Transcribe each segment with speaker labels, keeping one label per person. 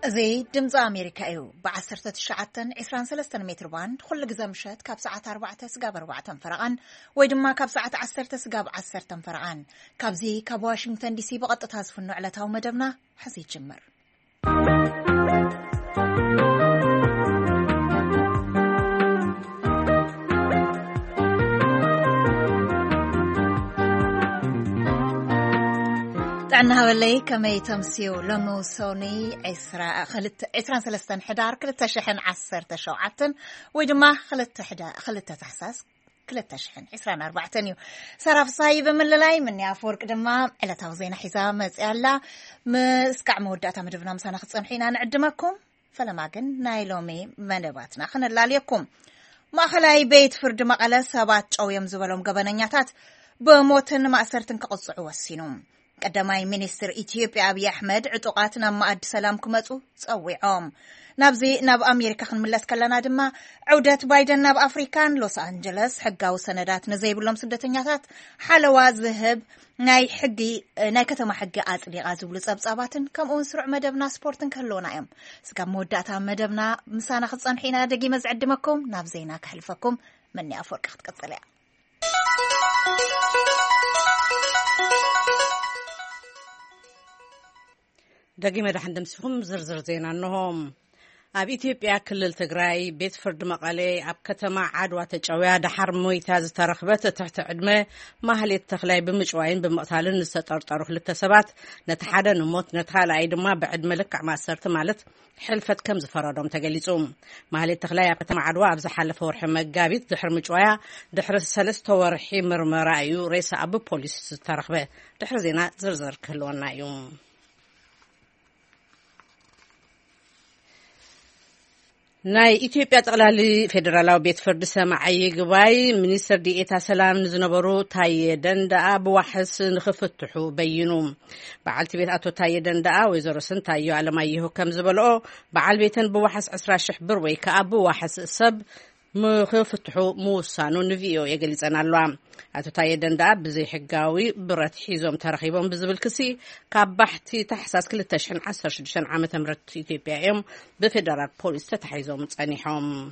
Speaker 1: زي دمز أمريكا إيو بعصرة الشعاتن 23 متر باند كل جزء مشات كاب ساعة 4 سجاب 4 فرقان ويدما كاب ساعة 10 سجاب 10 فرقان كاب زي كاب واشنطن دي سي بقطة تاسف النوع لتاو مدبنا حسيت جمر عنا هولي كما يتمسيو لموسوني عسران سلستان حدار كلتا شحن 10 شوعتن ويدما خلتا تحساس كلتا شحن 24 صراف صايبة من للاي من يافورك دما إلا توزين حزام مزيالا مسكع موداتا مدفنا مسانا خصن حينا نعدمكم فلما قن نايلومي منباتنا خنا لاليكم ما خلاي بيت فرد مقالة سابات أو يمزولهم قبنانياتات بموتن مأسرتن كقصعوا السينوم قدماي مينستر إثيوبيا أبي أحمد عطوقاتنا مأد سلامكم أتو تصويعهم نابزي ناب أمريكا خنملس كلنا دما عودة بايدن ناب أفريكان لوس أنجلس حقاو سندات نزيب لهم سدتنياتات حلوة ذهب ناي حقي ناي كتما حقي أصلي غازو لصابصاباتن كم أنسرع مدبنا سبورتن كلونا يم سكام موداتا مدبنا مسانا خصان حينا دقي مزعدمكم نابزينا كحلفكم مني أفورك خطقصليا
Speaker 2: دقي مدحن دمسكم زرزر زينا أنهم أب إثيوبيا كل التجراي بيت فرد مقالي أب كتما عدوى تجاويا دحر مويتاز ترخبت تحت عدمه ما هل يتخلاي بمجوعين بمقتالن نستطرطرخ للتسبات نتحدى نموت نتخال عيد ما بعد ملك عما سرت مالت حلفت كم زفرادهم تجليسهم ما هل يتخلاي أب كتما عدوى أبز حلف ورح مجابيت دحر مجوعيا دحر سلست ورحي مرمرايو رئيس أبو بوليس ترخبه دحر زينا زرزر كلونا يوم ناي إثيوبيا تقلالي فيدرالو بيت فرد سماعي قباي منيستر دي إيتا سلام نزنبرو تاي دندا بوحس نخفتحو بينوم بعالتي بيت أتو تاي دندا ويزورسن تايو على ما يهو كم زبلو بعال بيتن بوحس عسرا شحبر ويكا أبو وحس سب مخفتحو موسانو نفيو يقليز أنا اللوام أتو تاي دندا بزي حقاوي برات حيزوم ترخيبهم بزبل كسي كابحتي تحساس كل التشحن 10 شدشان عامة مرت إثيوبيا يوم بفيدرال بوليس تتحيزوم تصانيحهم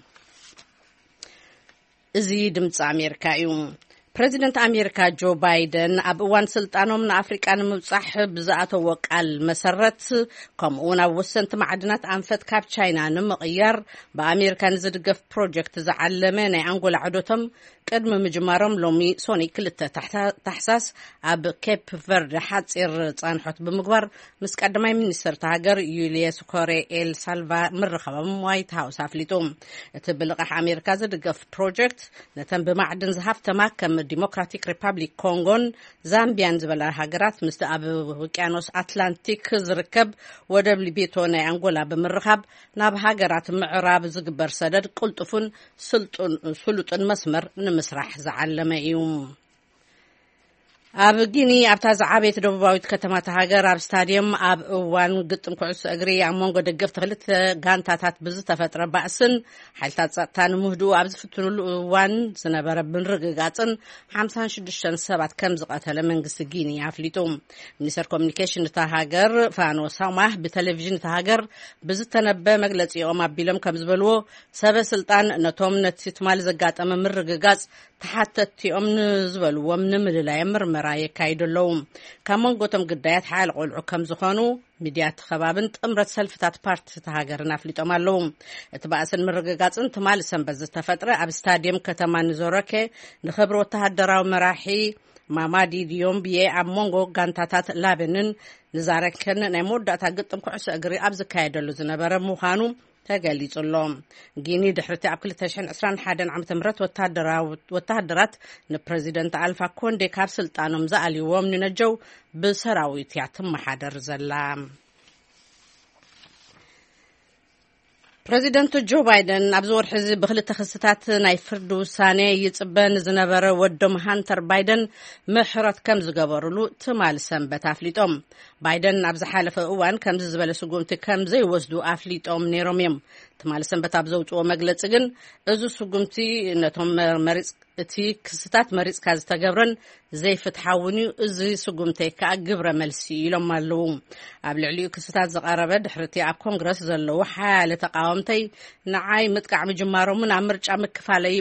Speaker 2: إزي دمت أمريكا يوم بريزيدنت أمريكا جو بايدن أبوان سلطانهم من أفريقيا مبصح بزاعته وقال مسرت كمونا وسنت معدنات أنفت كاب تشاينا نمغير بأمريكا نزدقف بروجكت زعلمين أنقول عدوتهم قدم مجمارهم لومي سوني كلتا تحساس أب كيب فرد حاتصير تصانحوت بمقبر مسك قدماي منستر تهاجر يولياس كوري إل سالفا مرخبا وايت هاوس أفليتوم تبلغح أمريكا زدقف بروجكت نتم بمعدن زهاف تماكم ديمقراطيك ريبابليك كونغون زامبيان زبلا هاجرات مستقب وكيانوس أتلانتيك زركب ودبل بيتونا أنغولا بمرخب ناب هاجرات معراب زقبر سدد قلطفون سلطن مسمر مسرح زعلمه يوم أب جيني أبتاز عبيت دبوباويت كتما تهاجر أب ستاديوم أب وان قطم كعس أجري عمونجو دقفت خلت جانتات بزت فترة بأسن حالتات ساتان مهدو أبز فتنول وان سنبرة بنرجعاتن 56 سبعة كم زقتها لمن قص جيني عفليتهم منيسر كوميونيكيشن تهاجر فانو سامح بتلفزيون تهاجر بزت تنبأ مجلس يوم أبيلم كم زبلو سبب سلطان نتوم نتيتمال زقات أمام مرجعات تحت يوم زبلو ومن مللا يمر راي كايدلوم كمان قوتم قدايات حال قلعو كم زخانو ميديات خبابن تمرت سلفتات بارت تهاجرنا فليتو مالوم اتباسن مرقاقات انت مالسن بزت فترة اب ستاديوم كتمان زوركي نخبرو تهدراو مراحي مامادي ديوم بيه عمونغو غانتاتات لابنن نزاركن نموداتا قطم كعس اقري ابز كايدلو زنبرا موخانو تقاليز اللهم جيني دحرتي عبكل تشحن 21 عام تمرت وتهدرات نبريزيدنت ألفا كوندي كاب سلطانهم زالي ومن نجو بسراويت يعتم حادر زلام بريزيدنت جو بايدن أبزور حزب بخل التخصصات نايفرد وساني يتصبن زنبرة ودم هانتر بايدن محرت كم زقبرلو تمال سنبت أفليتهم بايدن أبز حالف أوان كم زبال سقومت كم زي وزدو أفليتهم نيروميم تمال سنبت أبزوت ومجلس جن أزو سقومتي نتهم مريض እቲ ክስታት መሪጽካ ዝተገብረን ዘይፍትሓውን እዩ እዚ ስጉምተይ ከዓ ግብረ መልሲ ኢሎም ኣለዉ ኣብ ልዕሊኡ ክስታት ዝቐረበ ድሕርቲ ኣብ ኮንግረስ ዘለዉ ሓያለ ተቃወምተይ ንዓይ ምጥቃዕ ምጅማሮምን ኣብ ምርጫ ምክፋለይ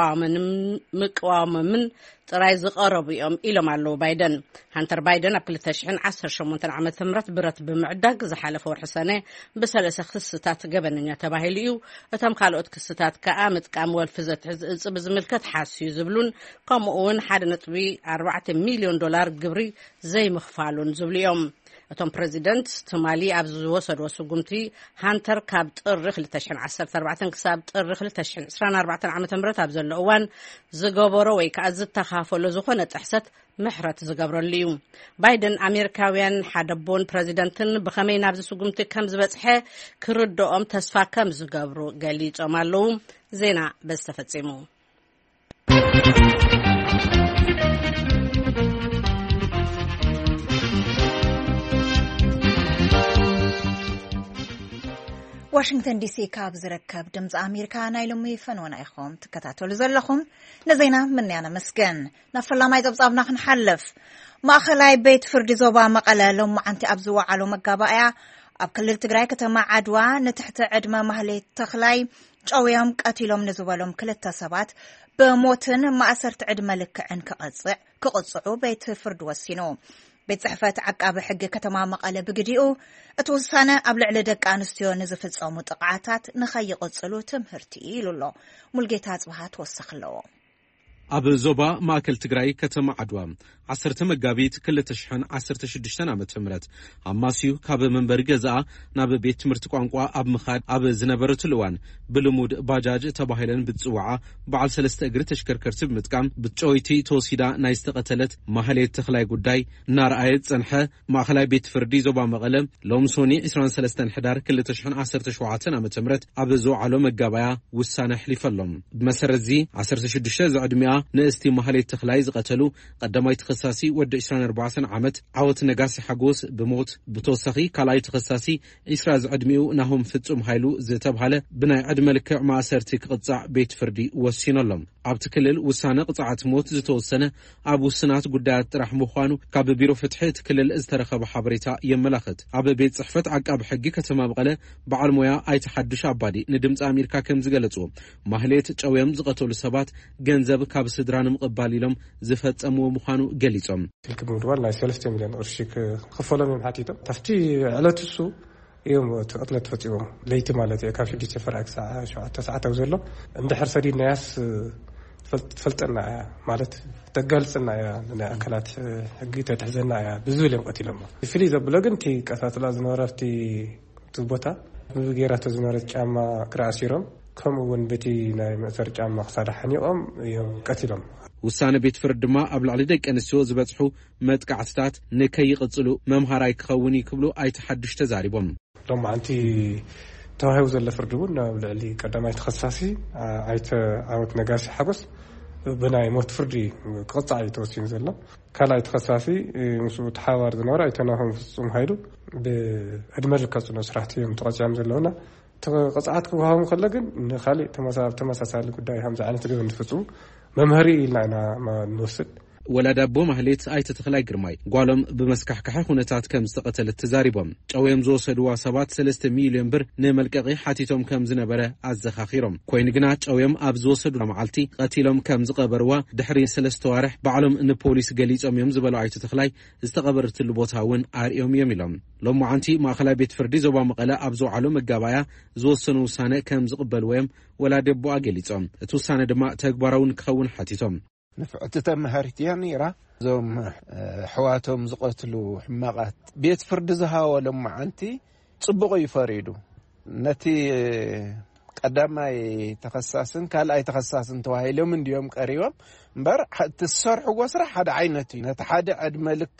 Speaker 2: ምቅዋሞምን ጥራይ ዝቐረቡ እዮም ኢሎም ኣለዉ ባይደን ሃንተር ባይደን ኣብ 2018 ዓመተ ምህረት ብረት ብምዕዳግ ዝሓለፈ ወርሒ ሰነ ብሰለሰ ክስታት ገበነኛ ተባሂሉ እዩ እቶም ካልኦት ክስታት ከዓ ምጥቃም ወልፊ ዘትሕዝ እጽ ብዝምልከት ሓስዩ ዝብሉን ከምኡውን 1.4 ሚልዮን ዶላር ግብሪ ዘይምኽፋሉን ዝብሉ እዮም እቶም ፕሬዚደንት ትማሊ ኣብ ዝወሰድዎ ስጉምቲ ሃንተር ካብ ጥሪ 2014 ክሳብ ጥሪ 2024 ዓመተ ምህረት ኣብ ዘሎ እዋን ዝገበሮ ወይ ከዓ ዝተኻፈሎ ዝኾነ ጥሕሰት ምሕረት ዝገብረሉ እዩ ባይደን ኣሜሪካውያን ሓደቦን ፕሬዚደንትን ብኸመይ ናብዚ ስጉምቲ ከም ዝበጽሐ ክርድኦም ተስፋ ከም ዝገብሩ ገሊጾም ኣለዉ ዜና በዝተፈጺሙ
Speaker 1: ዋሽንግተን ዲሲ ካብ ዝርከብ ድምፂ ኣሜሪካ ናይ ሎሚ ፈንወና ኢኹም ትከታተሉ ዘለኹም ንዜና ምንያነ መስገን ናብ ፈላማይ ጸብጻብና ክንሓልፍ ማእኸላይ ቤት ፍርዲ ዞባ መቐለ ሎማዓንቲ ኣብ ዝወዓሎ መጋባእያ ኣብ ክልል ትግራይ ከተማ ዓድዋ ንትሕቲ ዕድመ ማህሌት ተኽላይ ጨውዮም ቀቲሎም ንዝበሎም ክልተ ሰባት ብሞትን ማእሰርቲ ዕድመ ልክዕን ክቕጽዑ ቤት ፍርዲ ወሲኑ ቤት ጽሕፈት ዓቃቢ ሕጊ ከተማ መቐለ ብግዲኡ እቲ ውሳነ ኣብ ልዕሊ ደቂ ኣንስትዮ ንዝፍጸሙ ጥቕዓታት ንኸይቕጽሉ ትምህርቲ ኢሉሎ ሙልጌታ ጽባህ ተወሰኽ ኣለዎ
Speaker 3: ኣብ ዞባ ማእከል ትግራይ ከተማ ዓድዋ 10 መጋቢት 2016 ዓመተ ምህረት ኣማስዩ ካብ መንበሪ ገዛኣ ናብ ቤት ትምህርቲ ቋንቋ ኣብ ምኻድ ኣብ ዝነበረቱ እዋን ብልሙድ ባጃጅ ተባሂለን ብጽዋዓ በዓል 3 እግሪ ተሽከርከርቲ ብምጥቃም ብጮይቲ ተወሲዳ ናይ ዝተቐተለት ማህሌት ተኽላይ ጉዳይ እናርኣየት ጸንሐ ማእኸላይ ቤት ፍርዲ ዞባ መቐለ ሎም ሶኒ 23 ሕዳር 2017 ዓመተ ምህረት ኣብ ዝወዓሎ መጋባያ ውሳነ ሕሊፈሎም ብመሰረት እዚ 16 ዝዕድሚያ ንእስቲ ማህሌት ተኽላይ ዝቐተሉ ቀዳማይ ተኸሳሲ ወዲ 24 ዓመት ዓወት ነጋሲ ሓጎስ ብሞት ብተወሳኺ ካልኣይ ተኸሳሲ 20 ዝዕድሚኡ ናሆም ፍጹም ኃይሉ ዝተባሃለ ብናይ ዕድመ ልክዕ ማእሰርቲ ክቕጻዕ ቤት ፍርዲ ወሲኖሎም ኣብቲ ክልል ውሳነ ቅጽዓት ሞት ዝተወሰነ ኣብ ውስናት ጉዳያት ጥራሕ ምዃኑ ካብ ቢሮ ፍትሒ እቲ ክልል ዝተረኸበ ሓበሬታ የመላኽት ኣብ ቤት ጽሕፈት ዓቃቢ ሕጊ ከተማ መቐለ በዓል ሞያ ኣይተሓድሽ ኣባዲ ንድምፂ ኣሜሪካ ከም ዝገለጹ ማህሌት ጨውዮም ዝቐተሉ ሰባት ገንዘብ ካብ ስድራ ንምቕባል ኢሎም ዝፈጸምዎ ምዃኑ ገሊጾም
Speaker 4: ትልክም ምድዋል ናይ 3 ሚልዮን ቅርሺ ክፈሎም እዮም ሓቲቶም ታፍቲ ዕለት እሱ እዮም ተቐትለት ፈጺሞም ለይቲ ማለት ካብ 6 ፍርቂ ሰዓት 7 ሰዓት ኣብ ዘሎ እንድሕር ሰዲድናያስ ትፈልጠና ማለት ተጋልጽና ያ ናይ ኣካላት ሕጊ ተትሕዘና ያ ብዙል እዮም ቀቲሎም ፍልይ ዘብሎ ግን እቲ ቀሳትላ ዝነበረፍቲ ቦታ ብጌራቶ ዝነበረት ጫማ ክራእሲሮም ከምኡውን በቲ ናይ መእሰር ጫማ ክሳዳ ሓኒቖም እዮም ቀቲሎም ውሳነ ቤት ፍርዲ ድማ ኣብ ላዕሊ ደቂ ኣንስትዮ ዝበጽሑ መጥቃዕትታት ንከይቕጽሉ መምሃራይ ክኸውን ይክብሉ ኣይተሓድሽ ተዛሪቦም ሎማዓንቲ ተዋሂቡ ዘሎ ፍርዲ እውን ናብ ልዕሊ ቀዳማይ ተኸሳሲ ዓወት ነጋሲ ሓጎስ ብናይ ሞት ፍርዲ ክቕጻዕ እዩ ተወሲኑ ዘሎ ካልኣይ ተኸሳሲ ምስኡ ተሓባር ዝነበረ ኣይተናሆም ፍጹም ኃይሉ ብዕድመ ልክዕ ስራሕቲ እዮም ተቐጺዖም ዘለውና ተቐጻዓት ክወሃቡ ከሎ ግን ንኻሊእ ተመሳሳሊ ጉዳይ ከምዚ ዓይነት ግብር እንድፍጽሙ መምሃሪ ኢልና ኢና ንወስድ ወላዳ ኣቦ ማህሌት ኣይተተኽላይ ግርማይ ጓሎም ብመስካሕካሐ ኩነታት ከም ዝተቐተለት ተዛሪቦም ጨውዮም ዝወሰድዋ ሰባት 3 ሚልዮን ብር ንመልቀቂ ሓቲቶም ከም ዝነበረ ኣዘኻኺሮም ኮይኑ ግና ጨውዮም ኣብ ዝወሰዱ መዓልቲ ቀቲሎም ከም ዝቐበርዋ ድሕሪ 3 ዋርሕ በዓሎም ንፖሊስ ገሊጾም እዮም ዝበሉ ኣይተተኽላይ ዝተቐበረትሉ ቦታ እውን ኣርዮም እዮም ኢሎም ሎማዓንቲ ማእኸላይ ቤት ፍርዲ ዞባ መቐለ ኣብ ዝወዓሎ መጋባያ ዝወሰኑ ውሳነ ከም ዝቕበልዎም ወላዳ ኣቦ ገሊጾም እቲ ውሳነ ድማ ተግባራውን ክኸውን ሓቲቶም نفعت تمهرتيا نيرا زوم حواتهم زقتلو حماقات بيت فرد زها ولا معنتي صبغوا يفريدو نتي قداماي تخصصن كالاي تخصصن توهيلو من ديوم قريوم بر حتى الصرح وسرح حدا عينتي نتحدى ادملك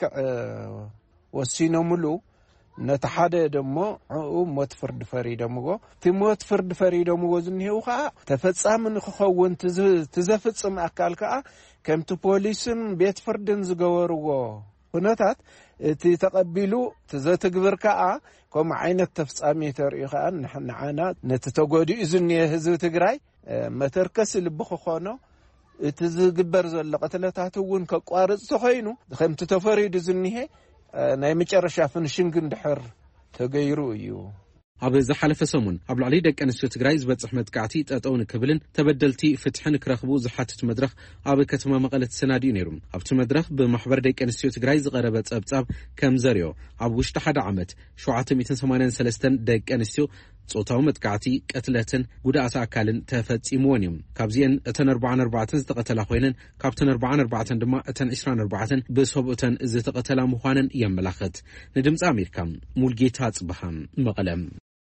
Speaker 4: وسينو ملو نتحدى دمو موت فرد فريدمو تموت فرد فريدمو زنيو خا تفصام نخون تزفصم اكالكا كم تو بوليسن بيت فردن زغورو هناتات تي تقبلو تزتغبركا كم عينت تفصامي تريخا نحنا نتتغودي اذن يهزو تግራይ متركس لبخو خونو
Speaker 5: تزجبر زل قتلتات ون كقارص تخينو خمت تفريد زنيه ناي مጨረሻ ፍንሽንግ እንድሕር ተገይሩ እዩ
Speaker 3: ኣብ ዝሓለፈ ሰሙን ኣብ ላዕሊ ደቂ ኣንስትዮ ትግራይ ዝበፅሕ መጥቃዕቲ ጠጠውን ክብልን ተበደልቲ ፍትሕን ክረኽቡ ዝሓትት መድረኽ ኣብ ከተማ መቐለ ተሰናዲኡ ነይሩ። ኣብቲ መድረኽ ብማሕበር ደቂ ኣንስትዮ ትግራይ ዝቐረበ ጸብጻብ ከም ዘርዮ ኣብ ውሽጢ ሓደ ዓመት 783 ደቂ ኣንስትዮ ጾታዊ መጥቃዕቲ ቀትለትን ጉድኣት ኣካልን ተፈጺምዎን እዮም። ካብዚአን እተን 44 ዝተቐተላ ኮይነን ካብተን 44 ድማ እተን 24 ብሰብኡተን ዝተቐተላ ምዃነን የመላኽት። ንድምፂ ኣሜሪካ ሙልጌታ ጽባህ መቐለም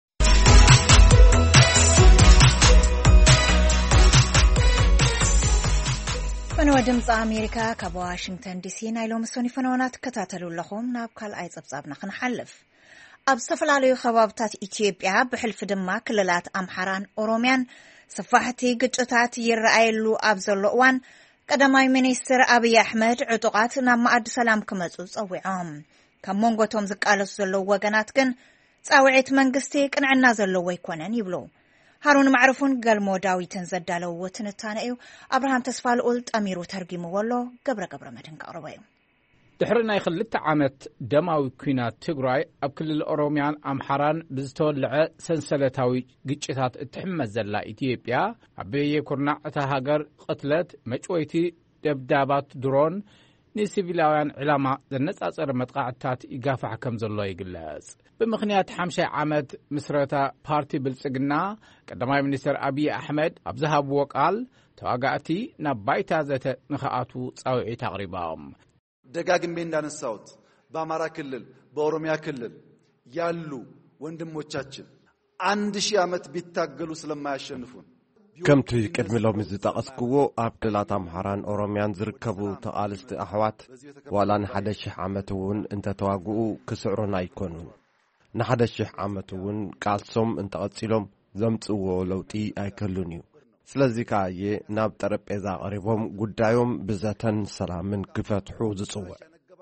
Speaker 1: فنو دمጽ ኣሜሪካ ካብ ዋሽንግተን ዲሲ ናይ ሎሚ ሰኒ ፈነወናት ከታተሉ ኣለኹም ናብ ካልኣይ ጸብጻብና ክንሓልፍ ኣብ ዝተፈላለዩ ከባቢታት ኢትዮጵያ ብሕልፊ ድማ ክልላት ኣምሓራን ኦሮምያን ሰፋሕቲ ግጭታት ይረኣየሉ ኣብ ዘሎ እዋን ቀዳማይ ሚኒስትር አብይ አሕመድ ዕጡቃት ናብ ማዕድ ሰላም ክመጹ ጸዊዖም ካብ መንጎቶም ዝቃለሱ ዘለዉ ወገናት ግን ጻውዒት መንግስቲ ቅንዕና ዘለዎ ይኮነን ይብሉ ሃሩን ማዕሩፉን ገልሞ ዳዊትን ዘዳለው ትንታነዩ አብርሃም ተስፋልኡል ጠሚሩ ተርጊምዎሎ ገብረ መድን ቀርበዩ
Speaker 6: ድሕሪ ናይ 2 ዓመት ደማዊ ኩናት ትግራይ ኣብ ክልል ኦሮምያን ኣምሓራን ብዝተወልዐ ሰንሰለታዊ ግጭታት እትሕመስ ዘላ ኢትዮጵያ ኣብ በየኩርናዕ እታ ሃገር ቅትለት መጭወይቲ ደብዳባት ድሮን ንሲቪላውያን ዕላማ ዘነጻጸረ መጥቃዕትታት ይጋፋሕ ከም ዘሎ ይግለጽ። ብምኽንያት 50 ዓመት ምስረታ ፓርቲ ብልጽግና ቀዳማይ ሚኒስትር አብይ አሕመድ ኣብ ዝሃብዎ ቃል ተዋጋእቲ ናብ ባይታ ዘተ ንኽኣቱ ጻውዒት ኣቕሪቦም
Speaker 7: ደጋግሜ እንዳነሳሁት በአማራ ክልል በኦሮሚያ ክልል ያሉ ወንድሞቻችን 1000 ዓመት ቢታገሉ ስለማያሸንፉን
Speaker 8: ከምቲ ቅድሚ ሎሚ ዝጠቐስክዎ ኣብ ክልላት ኣምሓራን ኦሮምያን ዝርከቡ ተቓልስቲ ኣሕዋት ዋላ ን1000 ዓመት እውን እንተተዋግኡ ክስዕሩና ኣይኮኑን ን1000 ዓመት እውን ቃልሶም እንተቐጺሎም ዘምጽዎ ለውጢ ኣይከሉን እዩ ስለዚ ካየ ናብ ጠረጴዛ ቀሪቦም ጉዳዮም ብዘተን ሰላምን ክፈትሑ ዝጽውዕ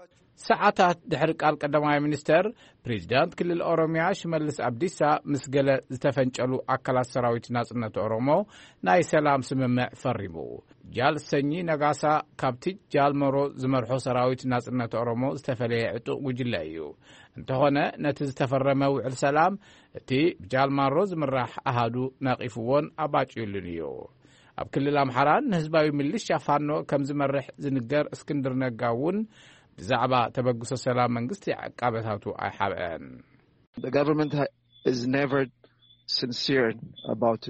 Speaker 6: ሰዓታት ድሕሪ ቃል ቀዳማይ ሚኒስትር ፕሬዝዳንት ክልል ኦሮሚያ ሽመልስ አብዲሳ ምስ ገለ ዝተፈንጨሉ ኣካላት ሰራዊት ናጽነት ኦሮሞ ናይ ሰላም ስምምዕ ፈሪሙ ጃል ሰኚ ነጋሳ ካብቲ ጃል መሮ ዝመርሖ ሰራዊት ናጽነት ኦሮሞ ዝተፈለየ ዕጡቕ ጉጅለ እዩ እንተኾነ ነቲ ዝተፈረመ ውዕል ሰላም እቲ ጃል ማሮ ዝምራሕ ኣሃዱ ነቒፍዎን ኣባጭዩልን እዩ ኣብ ክልል ኣምሓራን ንህዝባዊ ምልሻ ፋኖ ከም ዝመርሕ ዝንገር እስክንድር ነጋ እውን ብዛዕባ ተበግሶ ሰላም መንግስቲ ዓቃበታቱ ኣይሓብአን
Speaker 9: The government is never sincere about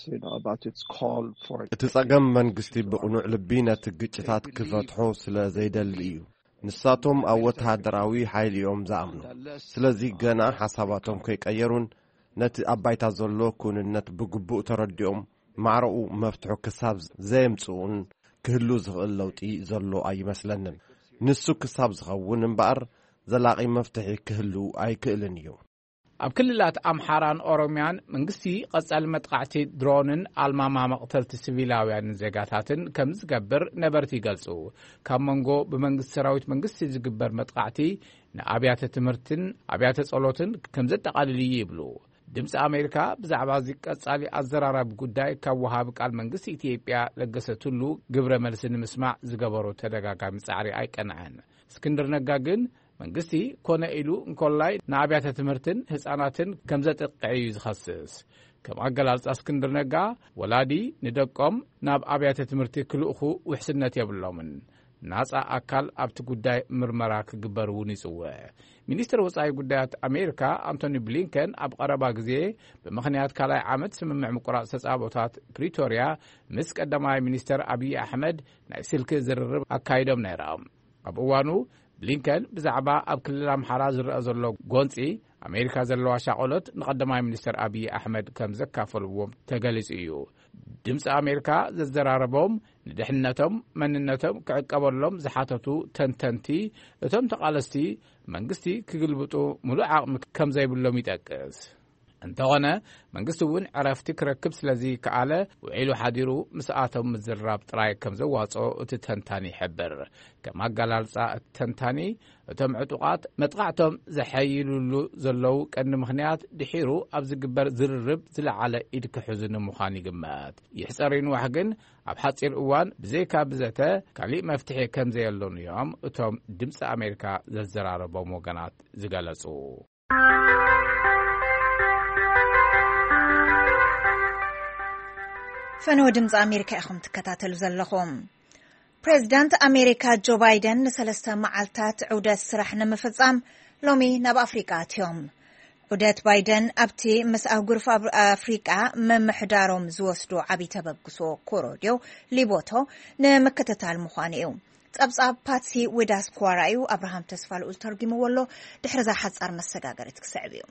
Speaker 9: its call for
Speaker 8: እቲ ጸገም መንግስቲ ብቕኑዕ ልቢ ነቲ ግጭታት ክፈትሖ ስለ ዘይደሊ እዩ ንሳቶም ኣብ ወተሃደራዊ ሓይሊ እዮም ዝኣምኑ ስለዚ ገና ሓሳባቶም ከይቀየሩን ነቲ ኣባይታ ዘሎ ኩንነት ብግቡእ ተረዲኦም ማዕረኡ መፍትሑ ክሳብ ዘየምጽኡን ክህሉ ዝኽእል ለውጢ ዘሎ ኣይመስለንን ንሱ ክሳብ ዝኸውን እምበኣር ዘላቒ መፍትሒ ክህሉ ኣይክእልን እዩ
Speaker 6: ኣብ ክልላት ኣምሓራን ኦሮምያን መንግስቲ ቀጻሊ መጥቃዕቲ ድሮንን ኣልማማ መቕተልቲ ሲቪላውያን ዜጋታትን ከም ዝገብር ነበርቲ ይገልጹ ካብ መንጎ ብመንግስቲ ሰራዊት መንግስቲ ዝግበር መጥቃዕቲ ንኣብያተ ትምህርትን ኣብያተ ጸሎትን ከም ዘጠቓልል ይብሉ ድምፂ ኣሜሪካ ብዛዕባ እዚ ቀጻሊ ኣዘራራቢ ጉዳይ ካብ ወሃቢ ቃል መንግስቲ ኢትዮጵያ ለገሰትሉ ግብረ መልሲ ንምስማዕ ዝገበሮ ተደጋጋሚ ጻዕሪ ኣይቀንዐን እስክንድር ነጋ ግን መንግስቲ ኮነ ኢሉ እንኮላይ ንኣብያተ ትምህርትን ህፃናትን ከም ዘጥቅዕ እዩ ዝኸስስ ከም ኣገላልጻ እስክንድር ነጋ ወላዲ ንደቆም ናብ ኣብያተ ትምህርቲ ክልእኹ ውሕስነት የብሎምን ናጻ ኣካል ኣብቲ ጉዳይ ምርመራ ክግበር እውን ይጽውዕ ሚኒስትር ወጻኢ ጉዳያት ኣሜሪካ አንቶኒ ብሊንከን ኣብ ቀረባ ግዜ ብምኽንያት ካልኣይ ዓመት ስምምዕ ምቁራጽ ተጻቦታት ፕሪቶሪያ ምስ ቀዳማይ ሚኒስትር አብይ አሕመድ ናይ ስልኪ ዝርርብ ኣካይዶም ነይሮም ኣብ እዋኑ ብሊንከን ብዛዕባ ኣብ ክልል ኣምሓራ ዝረአ ዘሎ ጎንፂ ኣሜሪካ ዘለዋ ሻቆሎት ንቀዳማይ ሚኒስትር አብይ አሕመድ ከም ዘካፈልዎም ተገሊጹ እዩ ድምፂ ኣሜሪካ ዘዘራረቦም ንድሕነቶም መንነቶም ክዕቀበሎም ዝሓተቱ ተንተንቲ እቶም ተቃለስቲ መንግስቲ ክግልብጡ ሙሉእ ዓቕሚ ከም ዘይብሎም ይጠቅስ እንተኾነ መንግስቲ እውን ዕረፍቲ ክረክብ ስለዚ ከኣለ ውዒሉ ሓዲሩ ምስኣቶም ምዝራብ ጥራይ ከም ዘዋፅኦ እቲ ተንታኒ ይሕብር። ከም ኣገላልጻ እቲ ተንታኒ እቶም ዕጡቓት መጥቃዕቶም ዘሐይሉሉ ዘለው ቀንዲ ምኽንያት ድሒሩ ኣብ ዝግበር ዝርርብ ዝለዓለ ኢድ ክሕዙ ንምዃኑ ይግመት። ይሕፀሪን ዋሕ ግን ኣብ ሓፂር እዋን ብዘይካ ብዘተ ካሊእ መፍትሒ ከም ዘየሎን እዮም እቶም ድምፂ ኣሜሪካ ዘዘራረቦም ወገናት ዝገለጹ።
Speaker 1: ፈነወ ድምፂ ኣሜሪካ ኢኹም ትከታተሉ ዘለኹም። ፕሬዚዳንት ኣሜሪካ ጆ ባይደን ንሰለስተ መዓልታት ዑደት ስራሕ ንምፍጻም ሎሚ ናብ ኣፍሪቃ ኣትዮም። ዑደት ባይደን ኣብቲ ምስ ኣህጉር ኣፍሪቃ መምሕዳሮም ዝወስዱ ዓብይ ተበግሶ ኮሮድዮ ሊቦቶ ንምክትታል ምዃኑ እዩ። ጸብጻብ ፓትሲ ዊዳስኳራ እዩ። ኣብርሃም ተስፋ ልኡል ተርጊምዎ ኣሎ። ድሕሪ ዛ ሓጻር መሰጋገሪት ክስዕብ እዩ።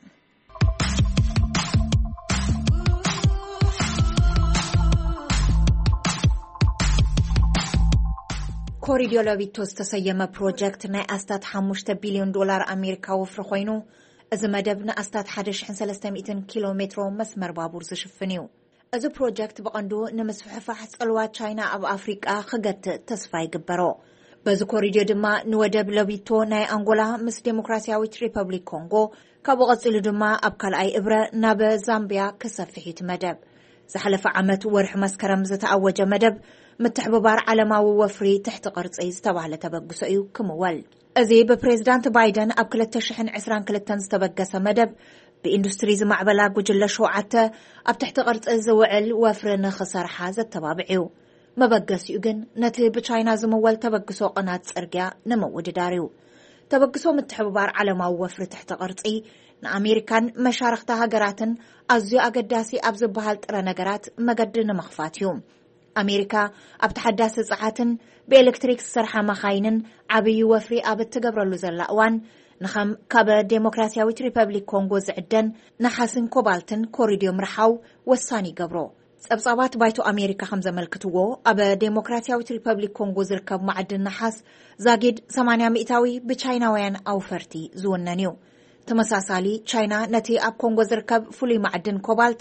Speaker 1: ኮሪድዮ ሎቢቶ ዝተሰየመ ፕሮጀክት ናይ ኣስታት 5 ቢልዮን ዶላር ኣሜሪካ ወፍሪ ኮይኑ እዚ መደብ ንኣስታት 1300 ኪሎ ሜትሮ መስመር ባቡር ዝሽፍን እዩ። እዚ ፕሮጀክት ብቐንዱ ንምስፍሕፋሕ ጸልዋ ቻይና ኣብ ኣፍሪቃ ክገትእ ተስፋ ይግበሮ። በዚ ኮሪድዮ ድማ ንወደብ ሎቢቶ ናይ አንጎላ ምስ ዴሞክራሲያዊት ሪፐብሊክ ኮንጎ ካብኡ ቀፂሉ ድማ ኣብ ካልኣይ እብረ ናብ ዛምቢያ ክሰፍሕ እቲ መደብ። ዝሓለፈ ዓመት ወርሒ መስከረም ዝተኣወጀ መደብ ምትሕብባር ዓለማዊ ወፍሪ ትሕቲ ቅርጺ ዝተባህለ ተበግሶ እዩ ክምወል። እዚ ብፕሬዚዳንት ባይደን ኣብ 2022 ዝተበገሰ መደብ ብኢንዱስትሪ ዝማዕበላ ጉጅለ 7 ኣብ ትሕቲ ቅርጺ ዝውዕል ወፍሪ ንኽሰርሓ ዘተባብዕዩ። መበገሲኡ ግን ነቲ ብቻይና ዝምወል ተበግሶ ቅናት ጽርግያ ንምውድዳር እዩ። ተበግሶ ምትሕብባር ዓለማዊ ወፍሪ ትሕቲ ቅርጺ ንኣሜሪካን መሻርክታ ሃገራትን ኣዝዩ ኣገዳሲ ኣብ ዝበሃል ጥረ ነገራት መገዲ ንምኽፋት እዩ። ኣሜሪካ ኣብ ተሓዳሲ ጸዓትን ብኤሌክትሪክ ዝሰርሓ መኻይንን ዓብይ ወፍሪ ኣብ እትገብረሉ ዘላ እዋን ንኸም ካብ ዴሞክራሲያዊት ሪፐብሊክ ኮንጎ ዝዕደን ናሓስን ኮባልትን ኮሪድዮ ምርሓው ወሳኒ ይገብሮ። ጸብጻባት ባይቶ ኣሜሪካ ከም ዘመልክትዎ ኣብ ዴሞክራሲያዊት ሪፐብሊክ ኮንጎ ዝርከብ ማዕድን ናሓስ ዛጊድ 80% ብቻይናውያን ኣውፈርቲ ዝውነን እዩ። ተመሳሳሊ ቻይና ነቲ ኣብ ኮንጎ ዝርከብ ፍሉይ ማዕድን ኮባልት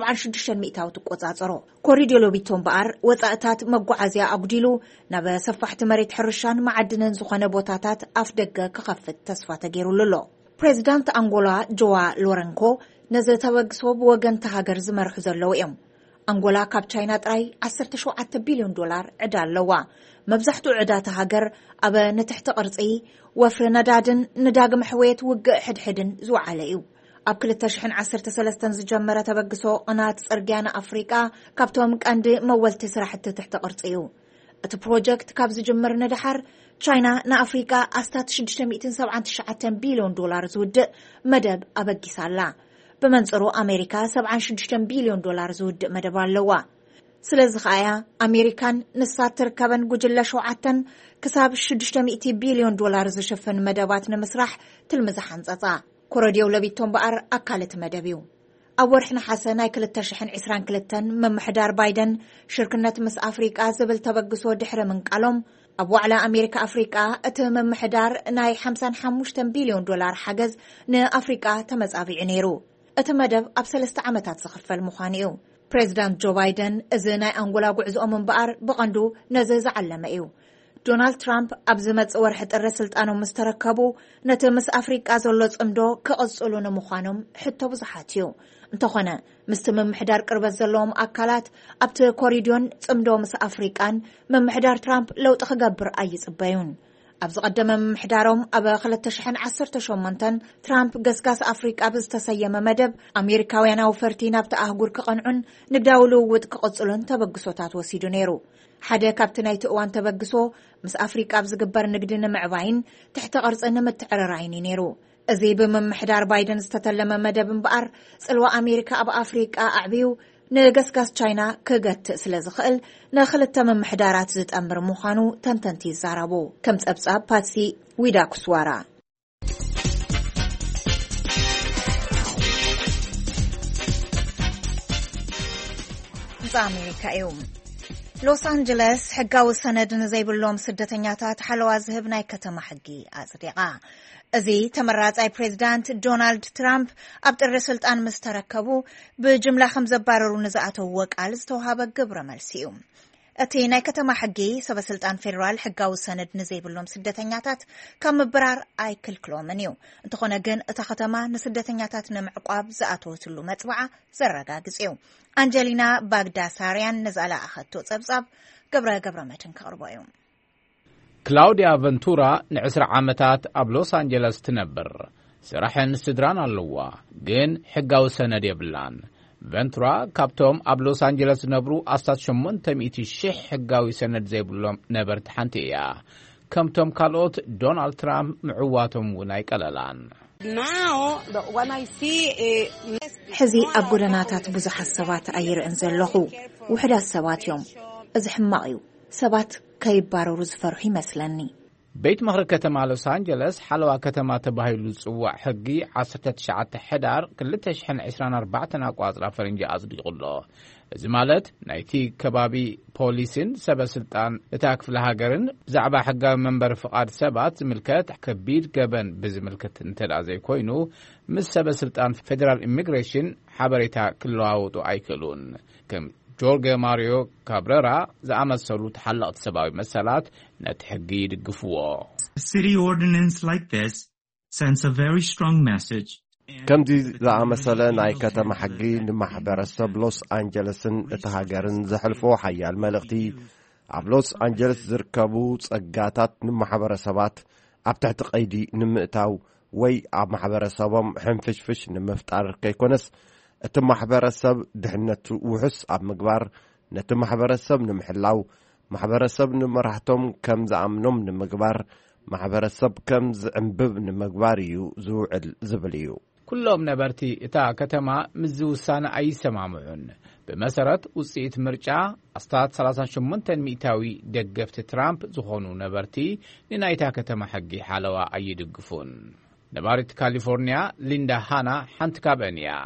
Speaker 1: 76% ትቆጻጸሮ። ኮሪድዮ ሎቢቶ እምበኣር ወጻእታት መጓዓዝያ ኣጉዲሉ ናብ ሰፋሕቲ መሬት ሕርሻን ማዕድንን ዝኾነ ቦታታት ኣፍ ደገ ክኸፍት ተስፋ ተገይሩሉ ኣሎ። ፕሬዚዳንት አንጎላ ጆዋ ሎረንኮ ነዚ ተበግሶ ብወገንታ ሃገር ዝመርሑ ዘለው እዮም። አንጎላ ካብ ቻይና ጥራይ 17 ቢልዮን ዶላር ዕዳ ኣለዋ። መብዛሕትኡ ዕዳታ ሃገር ኣብ ንትሕቲ ቅርጺ ወፍሪ ነዳድን ንዳግም ሕወት ውግእ ሕድሕድን ዝወዓለ እዩ። ኣብ 2013 ዝጀመረ ተበግሶ ቅናት ጽርግያ ንኣፍሪቃ ካብቶም ቀንዲ መወልቲ ስራሕቲ ትሕቲ ቅርጺ እዩ። እቲ ፕሮጀክት ካብ ዝጅምር ንድሓር ቻይና ንኣፍሪቃ ኣስታት 679 ቢልዮን ዶላር ዝውድእ መደብ ኣበጊሳላ። ብመንጽሩ ኣሜሪካ 76 ቢልዮን ዶላር ዝውድእ መደብ ኣለዋ። ስለዚ ኸኣያ ኣሜሪካን ንሳት ትርከበን ጉጅለ 7 ክሳብ 600 ቢልዮን ዶላር ዝሽፍን መደባት ንምስራሕ ትልምዛ ሓንጸጻ። ኮሪድዮ ሎቢቶ እምበኣር ኣካልቲ መደብ እዩ። ኣብ ወርሒ ነሓሰ ናይ 2022 መምሕዳር ባይደን ሽርክነት ምስ ኣፍሪቃ ዝብል ተበግሶ ድሕሪ ምንቃሎም ኣብ ዋዕላ ኣሜሪካ ኣፍሪቃ እቲ መምሕዳር ናይ 55 ቢልዮን ዶላር ሓገዝ ንኣፍሪቃ ተመጻቢዑ ነይሩ። እቲ መደብ ኣብ 3 ዓመታት ዝኽፈል ምዃኑ እዩ። ፕሬዚዳንት ጆ ባይደን እዚ ናይ አንጎላ ጉዕዞኦም እምበኣር ብቐንዱ ነዚ ዝዓለመ እዩ። ዶናልድ ትራምፕ ኣብ ዝመጽእ ወርሒ ጥሪ ስልጣኖም ምስ ተረከቡ ነቲ ምስ ኣፍሪቃ ዘሎ ጽምዶ ክቕጽሉ ንምዃኖም ሕቶ ብዙሓት እዩ። እንተኾነ ምስቲ ምምሕዳር ቅርበት ዘለዎም ኣካላት ኣብቲ ኮሪድዮን ጽምዶ ምስ ኣፍሪቃን ምምሕዳር ትራምፕ ለውጢ ክገብር ኣይጽበዩን። ኣብ ዝቐደመ ምምሕዳሮም ኣብ 2018 ትራምፕ ገስጋስ ኣፍሪቃ ብዝተሰየመ መደብ ኣሜሪካውያን ኣውፈርቲ ናብቲ ኣህጉር ክቐንዑን ንግዳዊ ልውውጥ ክቕጽሉን ተበግሶታት ወሲዱ ነይሩ። ሓደ ካብቲ ናይቲ እዋን ተበግሶ ምስ ኣፍሪቃ ብዝግበር ንግዲ ንምዕባይን ትሕቲ ቅርጺ ንምትዕርራይን ነይሩ። እዚ ብምምሕዳር ባይደን ዝተተለመ መደብ እምበኣር ጽልዋ ኣሜሪካ ኣብ ኣፍሪቃ ኣዕብዩ ንገስጋስ ቻይና ክገትእ ስለ ዝኽእል ንኽልተ ምምሕዳራት ዝጠምር ምዃኑ ተንተንቲ ይዛረቡ። ከም ጸብጻብ ፓትሲ ዊዳኩስዋራ። ኣሜሪካ እዩ። ሎስ አንጀለስ ሕጋዊ ሰነድ ንዘይብሎም ስደተኛታት ሓለዋ ዝህብ ናይ ከተማ ሕጊ ኣጽዲቓ። እዚ ተመራጻይ ፕሬዝዳንት ዶናልድ ትራምፕ ኣብ ጥሪ ስልጣን መስተረከቡ ብጅምላ ከም ዘባረሩ ንዝኣተው ቃል ዝተዋሃበ ግብረ መልሲ እዩ። እቲ ናይ ከተማ ሕጊ ሰበስልጣን ፌደራል ሕጋዊ ሰነድ ንዘይብሎም ስደተኛታት ካብ ምብራር ኣይክልክሎምን እዩ። እንተኾነ ግን እታ ከተማ ንስደተኛታት ንምዕቋብ ዝኣተወትሉ መጽባዓ ዘረጋግጽ እዩ። አንጀሊና ባግዳሳርያን ንዝኣለኣኸቶ ጸብጻብ ገብረ መድህን ከቕርቦ እዩ።
Speaker 6: ክላውዲያ ቨንቱራ ን10 ዓመታት ኣብ ሎስ አንጀለስ ትነብር። ስራሕን ስድራን ኣለዋ፣ ግን ሕጋዊ ሰነድ የብላን። ቨንቱራ ካብቶም ኣብ ሎስ አንጀለስ ዝነብሩ 800,000 ሕጋዊ ሰነድ ዘይብሎም ነበርቲ ሓንቲ እያ። ከምቶም ካልኦት ዶናልድ ትራምፕ ምዕዋቶም እውን ኣይቀለላን።
Speaker 1: ሕዚ ኣብ ጎደናታት ብዙሓት ሰባት ኣይርአን ዘለኹ። ውሕዳት ሰባት እዮም። እዚ ሕማቕ እዩ። ሰባት ከይባረሩ ዝፈርሑ ይመስለኒ።
Speaker 6: ቤት ምኽሪ ከተማ ሎስ አንጀለስ ሓለዋ ከተማ ተባሂሉ ዝጽዋዕ ሕጊ 19 ሕዳር 2024 ኣቋጽራ ፈረንጂ ኣጽዲቑሎ። እዚ ማለት ናይቲ ከባቢ ፖሊስን ሰበስልጣን እታ ክፍለ ሃገርን ብዛዕባ ሕጋዊ መንበሪ ፍቓድ ሰባት ዝምልከት ከቢድ ገበን ብዝምልከት እንተደኣ ዘይኮይኑ ምስ ሰበስልጣን ፌደራል ኢሚግሬሽን ሓበሬታ ክለዋወጡ ኣይክእሉን። ከም ጆርጌ ማሪዮ ካብረራ ዝኣመሰሉ ተሓለቕቲ ሰብኣዊ መሰላት ነቲ ሕጊ ይድግፍዎ።
Speaker 8: ከምዚ ዝኣመሰለ ናይ ከተማ ሕጊ ንማሕበረሰብ ሎስ አንጀለስን እቲ ሃገርን ዘሕልፎ ሓያል መልእኽቲ ኣብ ሎስ አንጀለስ ዝርከቡ ጸጋታት ንማሕበረሰባት ኣብ ትሕቲ ቀይዲ ንምእታው ወይ ኣብ ማሕበረሰቦም ሕንፍሽፍሽ ንምፍጣር ከይኮነስ እቲ ማሕበረሰብ ድሕነቱ ውሑስ ኣብ ምግባር ነቲ ማሕበረሰብ ንምሕላው ማሕበረሰብ ንመራሕቶም ከም ዝኣምኖም ንምግባር ማሕበረሰብ ከም ዝዕንብብ ንምግባር እዩ ዝውዕል ዝብል እዩ።
Speaker 6: ኩሎም ነበርቲ እታ ከተማ ምዝ ውሳነ ኣይሰማምዑን። ብመሰረት ውፅኢት ምርጫ 38% ደገፍቲ ትራምፕ ዝኾኑ ነበርቲ ንናይታ ከተማ ሕጊ ሓለዋ ኣይድግፉን። ነባሪት ካሊፎርኒያ ሊንዳ ሃና ሓንቲ ካብአን እያ።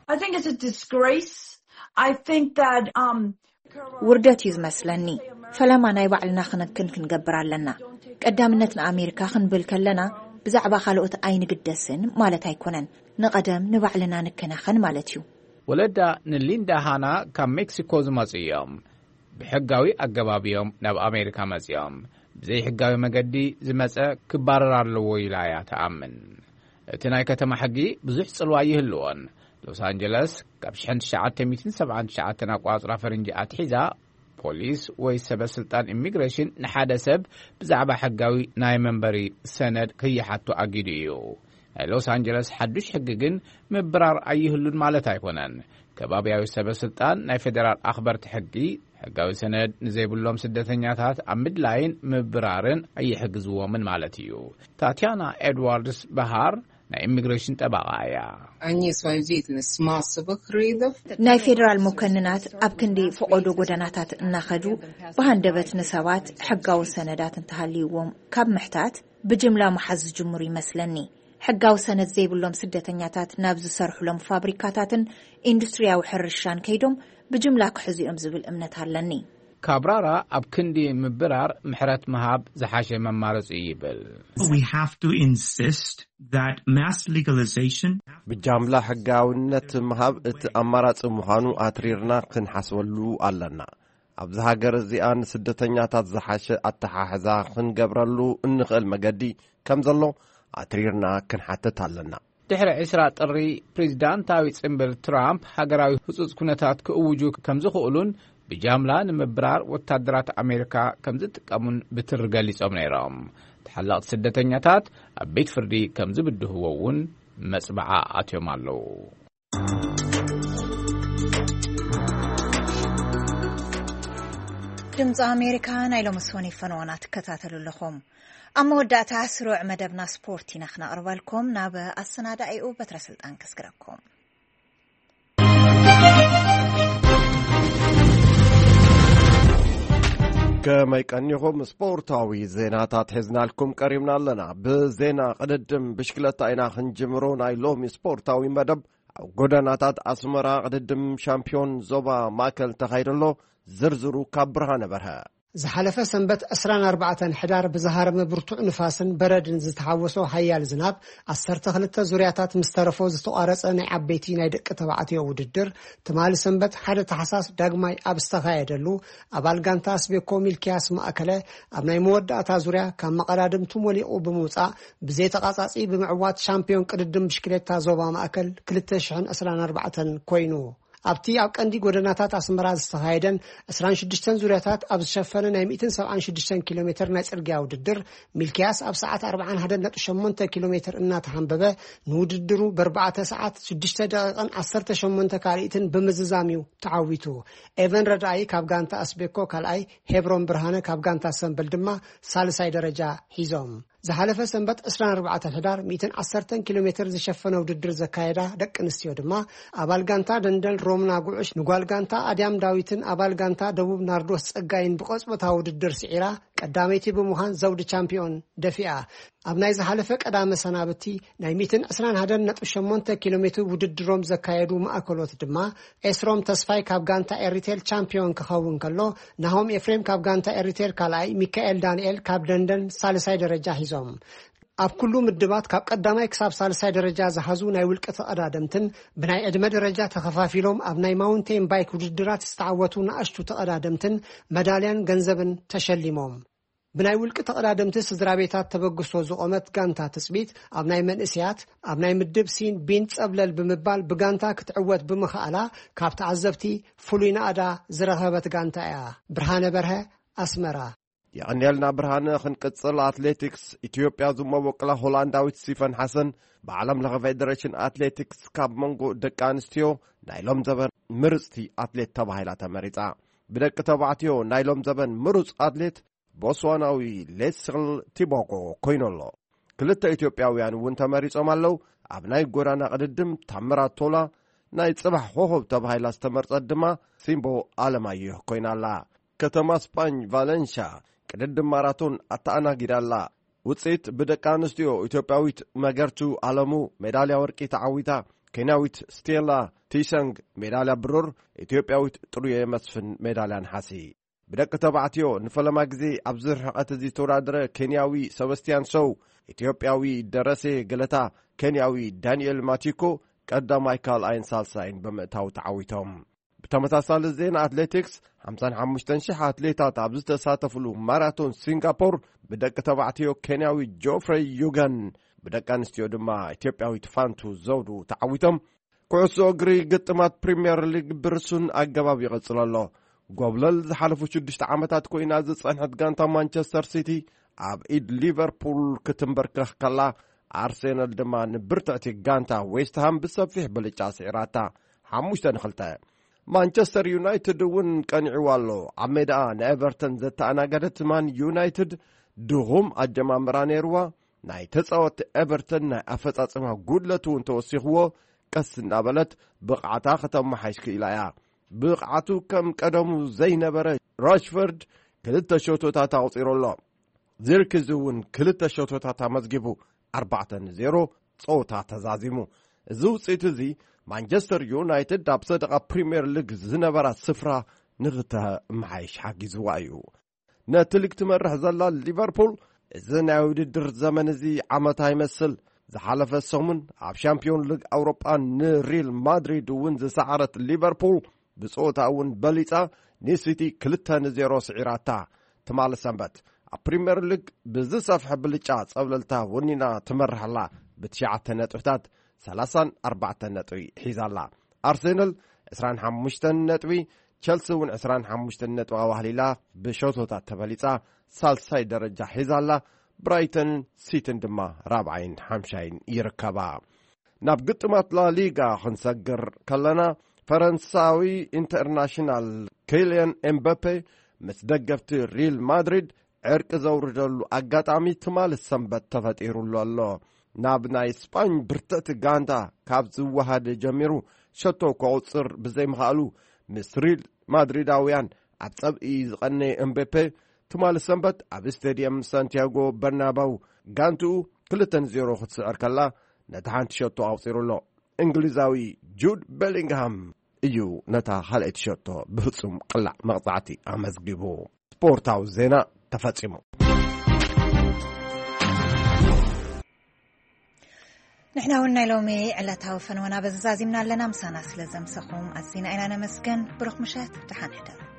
Speaker 1: ውርደት እዩ ዝመስለኒ። ፈለማ ናይ ባዕልና ክንገብር ኣለና። ቀዳምነት ንኣሜሪካ ክንብል ከለና ብዛዕባ ካልኦት ኣይንግደስን ማለት ኣይኮነን። ንቐደም ንባዕልና ንከናኸን ማለት እዩ።
Speaker 6: ወለዳ ንሊንዳ ሃና ካብ ሜክሲኮ ዝመጹ እዮም። ብሕጋዊ ኣገባብ እዮም ናብ ኣሜሪካ መጺኦም። ብዘይ ሕጋዊ መገዲ ዝመጸ ክባረር ኣለዎ ኢላ እያ ተኣምን። እቲ ናይ ከተማ ሕጊ ብዙሕ ጽልዋ ይህልዎን። ሎስ አንጀለስ ካብ 1979 ኣቋጽራ ፈረንጂ ኣትሒዛ ፖሊስ ወይ ሰበስልጣን ኢሚግሬሽን ንሓደ ሰብ ብዛዕባ ሕጋዊ ናይ መንበሪ ሰነድ ከይሓቱ ኣጊዱ እዩ። ናይ ሎስ አንጀለስ ሓዱሽ ሕጊ ግን ምብራር ኣይህሉን ማለት ኣይኮነን። ከባቢያዊ ሰበስልጣን ናይ ፌደራል ኣኽበርቲ ሕጊ ሕጋዊ ሰነድ ንዘይብሎም ስደተኛታት ኣብ ምድላይን ምብራርን ኣይሕግዝዎምን ማለት እዩ። ታትያና ኤድዋርድስ ባህር ናይ ኢሚግሬሽን ጠበቃ እያ።
Speaker 1: ናይ ፌደራል መኮንናት ኣብ ክንዲ ፈቆዶ ጎደናታት እናኸዱ ብሃንደበት ንሰባት ሕጋዊ ሰነዳት እንተሃልይዎም ካብ ምሕታት ብጅምላ መሓዝ ዝጅምሩ ይመስለኒ። ሕጋዊ ሰነድ ዘይብሎም ስደተኛታት ናብ ዝሰርሕሎም ፋብሪካታትን ኢንዱስትሪያዊ ሕርሻን ከይዶም ብጅምላ ክሕዚኦም ዝብል እምነት ኣለኒ።
Speaker 6: ካብራራ ኣብ ክንዲ ምብራር ምሕረት መሃብ ዝሓሸ መማረፂ ይብል።
Speaker 8: ብጃምላ ሕጋውነት መሃብ እቲ ኣማራፂ ምዃኑ ኣትሪርና ክንሓስበሉ ኣለና። ኣብዚ ሃገር እዚኣ ንስደተኛታት ዝሓሸ ኣተሓሕዛ ክንገብረሉ እንኽእል መገዲ ከም ዘሎ ኣትሪርና ክንሓትት ኣለና።
Speaker 6: ድሕሪ 20 ጥሪ ፕሬዝዳንታዊ ጽምብል ትራምፕ ሃገራዊ ህጹጽ ኩነታት ክእውጁ ከም ዝኽእሉን ብጃምላ ንምብራር ወታደራት ኣሜሪካ ከም ዝጥቀሙን ብትር ገሊጾም ነይሮም። ተሓለቕቲ ስደተኛታት ኣብ ቤት ፍርዲ ከም ዝብድህዎ እውን መጽባዓ ኣትዮም ኣለዉ።
Speaker 1: ድምፂ ኣሜሪካ ናይ ሎሚ ሰኒ ፈነወና ትከታተሉ ኣለኹም። ኣብ መወዳእታ ስሩዕ መደብና ስፖርት ኢና ክነቕርበልኩም። ናብ ኣሰናዳኢኡ በትረ ስልጣን ከስግረኩም።
Speaker 8: ከመይ ቀኒኹም ስፖርታዊ ዜናታት ሒዝናልኩም ቀሪብና ኣለና። ብዜና ቅድድም ብሽክለታ ኢና ክንጅምሮ። ናይ ሎሚ ስፖርታዊ መደብ ኣብ ጎደናታት ኣስመራ ቅድድም ሻምፒዮን ዞባ ማእከል ተኻይደሎ ዝርዝሩ ካብ ብርሃነ በርሀ
Speaker 10: ዝሓለፈ ሰንበት 24 ሕዳር ብዝሃረመ ብርቱዕ ንፋስን በረድን ዝተሓወሶ ሃያል ዝናብ 12 ዙርያታት ምስተረፎ ዝተቋረጸ ናይ ዓበይቲ ናይ ደቂ ተባዕትዮ ውድድር ትማሊ ሰንበት 1 ታሕሳስ ዳግማይ ኣብ ዝተኻየደሉ ኣባል ጋንታ ኣስቤኮ ሚልክያስ ማእከለ ኣብ ናይ መወዳእታ ዙርያ ካብ መቐዳድምቱ ሞሊቑ ብምውፃእ ብዘይተቓጻጺ ብምዕዋት ሻምፒዮን ቅድድም ብሽክሌታ ዞባ ማእከል 2024 ኮይኑ ኣብቲ ኣብ ቀንዲ ጎደናታት ኣስመራ ዝተኻየደን 26 ዙርያታት ኣብ ዝሸፈነ ናይ 176 ኪሎሜትር ናይ ጽርግያ ውድድር ሚልክያስ ኣብ ሰዓት 41.8 ኪሎሜትር እናተሓንበበ ንውድድሩ ብ4 ሰዓት 6 ደቂቃን 18 ካልኢትን ብምዝዛሚው ተዓዊቱ ኤቨን ረዳይ ካብ ጋንታ ኣስቤኮ ካልኣይ ሄብሮን ብርሃነ ካብ ጋንታ ሰንበል ድማ ሳልሳይ ደረጃ ሒዞም ዝሓለፈ ሰንበት 24 ሕዳር 110 ኪሎሜትር ዝሸፈነ ውድድር ዘካየዳ ደቂ ኣንስትዮ ድማ ኣባል ጋንታ ደንደል ሮምና ጉዑሽ ንጓል ጋንታ ኣድያም ዳዊትን ኣባል ጋንታ ደቡብ ናርዶስ ጸጋይን ብቆጽበታዊ ውድድር ስዒራ ቀዳመይቲ ብምዃን ዘውዲ ቻምፒዮን ደፊኣ ኣብ ናይ ዝሓለፈ ቀዳመ ሰናብቲ ናይ 121.8 ኪሎሜትር ውድድሮም ዘካየዱ ማእከሎት ድማ ኤስሮም ተስፋይ ካብ ጋንታ ኤሪቴል ቻምፒዮን ክኸውን ከሎ ናሆም ኤፍሬም ካብ ጋንታ ኤሪቴል ካልኣይ ሚካኤል ዳንኤል ካብ ደንደን ሳልሳይ ደረጃ ሒዞም ኣብ ኩሉ ምድባት ካብ ቀዳማይ ክሳብ ሳልሳይ ደረጃ ዝሓዙ ናይ ውልቀ ተቐዳደምትን ብናይ ዕድመ ደረጃ ተኸፋፊሎም ኣብ ናይ ማውንቴን ባይክ ውድድራት ዝተዓወቱ ንኣሽቱ ተቐዳደምትን መዳልያን ገንዘብን ተሸሊሞም ብናይ ውልቀ ተቐዳደምቲ ስድራቤታት ተበግሶ ዝቆመት ጋንታ ትጽቢት ኣብ ናይ መንእስያት ኣብ ናይ ምድብ ሲን ቢን ጸብለል ብምባል ብጋንታ ክትዕወት ብምኽኣላ ካብ ተዓዘብቲ ፍሉይ ናኣዳ ዝረኸበት ጋንታ እያ ብርሃነ በርሀ ኣስመራ
Speaker 8: يقنيلنا برهانة خنقصل أتليتكس إثيوبيا زوم وقلا هولنداويت ستيفن حسن بعالم لغ فيدريشن أتليتكس كاب مونغو دكانستيو نايلوم زبن مرزتي أتليت تباهيلا تمريتا بدك تبعتيو نايلوم زبن مرز أتليت بوسواناوي ليسل تيبوكو كوينولو كلتا إثيوبياويان وون تمريصوم አለው أبناي غورانا قددم تامرات تولا ناي صباح خوخب تباهيلا استمرت ድማ ሲምቦ አለማየሁ ኮይናላ ከተማ ስፓኝ ቫሌንሻ ቅድድም ማራቶን አታናጊዳላ ውጽኢት ብደቂ ኣንስትዮ ኢትዮጵያዊት መገርቱ አለሙ ሜዳልያ ወርቂ ተዓዊታ ኬንያዊት ስቴላ ቲሰንግ ሜዳልያ ብሩር ኢትዮጵያዊት ጥሩየ መስፍን ሜዳልያ ነሐሲ ብደቂ ተባዕትዮ ንፈለማ ግዜ ኣብ ዝርሕቐት እዚ ተወዳደረ ኬንያዊ ሰበስቲያን ሰው ኢትዮጵያዊ ደረሴ ገለታ ኬንያዊ ዳንኤል ማቲኮ ቀዳማይ ካልኣይን ሳልሳይን ብምእታው ተዓዊቶም بتمثال زين أتليتكس 55,000 أتليتات عبزت ساتفلو ماراثون سنغابور بدك تبعتيو كينياوي جوفري يوغان بدك أنستيو دما إثيوبياوي تفانتو زودو تعويتم كوسو غري قطمات بريمير ليج برسون أقباب يغسل الله قبل زحالفو شدشت عامتات كوينا زصنحت غانتا مانشستر سيتي عب إيد ليفربول كتنبركخ كلا أرسنال دما نبرتعتي غانتا ويستهام بسفيح بلجا سعراتا حموشتا نخلتا مانشستر يونايتد ون قنعوالو عميدا نيفرتون زتاناغدت مان يونايتد دغم اجمامرانيروا ناي تصوت ايفرتون ناي افصاصما غودلتون توسيخو قس نابلت بقعتا ختم حيشك إلايا بقعتو كم قدمو زينبره راشفورد كلتا شوتوتا تعطيرولو زيركزون كلتا شوتوتا تمزغبو 4-0 صوتا تزازيمو زوصيت زي مانشستر يونايتد دابصدق بريمير ليج زنبرات سفرة نغتا معايش حاجز وايو ناتلك تمرح زلال ليفربول زنا ودر زمن زي عمتا يمثل زحلف السومن عب شامبيون ليج اوروبا نريل مادريد وينز سعرت ليفربول بصوتا ون بليصا نيسيتي 2-0 سعيراتا تمال سنبت بريمير ليج بزصفح بليصا صبللتا ونينا تمرحلا بتشعه نطفتات 34 نطوي حيزالا أرسنال 25 نطوي تشيلسي 25 نطوي واهليلا بشوطوتا تبليصا سالساي درجة حيزالا برايتن سيتن دما رابعين حمشاين يركبا ناب قطمات لا ليغا خنسقر كلنا فرنساوي انترناشنال كيليان امبابي متدقفت ريل مادريد عرق زوردلو اقاطامي تمال السنبت تفتيرولو الله نابنا إسبان برتت غاندا كابز وهاد جميرو شتو كوصر بزي مخالو مسريل مادريداويان عبصب إيزغني امبابي تمال سنبت عب استاديوم سانتياغو برناباو غانتو 2-0 خسعر كلا نتحانت شتو أوصيرولو إنجليزاوي جود بيلينغهام إيو نتا حلقة شتو بفصم قلع مقطعتي أمزقبو ስፖርታዊ ዜና ተፈጺሙ
Speaker 1: نحن قلنا لومي علتها وفنونا بزازي من لنا مسانا سلزم سخوم أزينا إنا نمسكن بروخ مشات تحان حدا